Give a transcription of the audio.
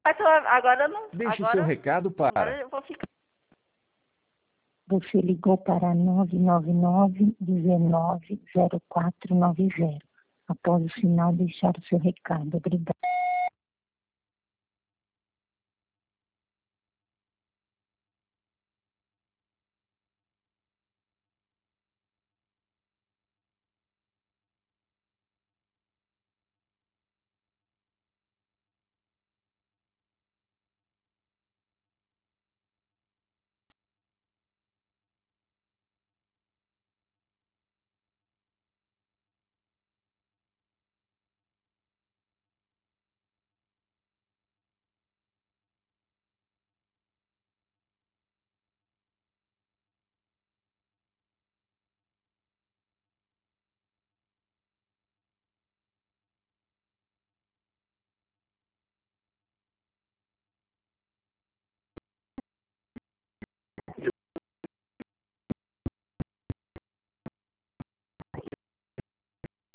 Mas agora não. Deixe Agora, seu recado agora para... eu vou ficar. Você ligou para 999-190490. Após o sinal, deixar o seu recado. Obrigada.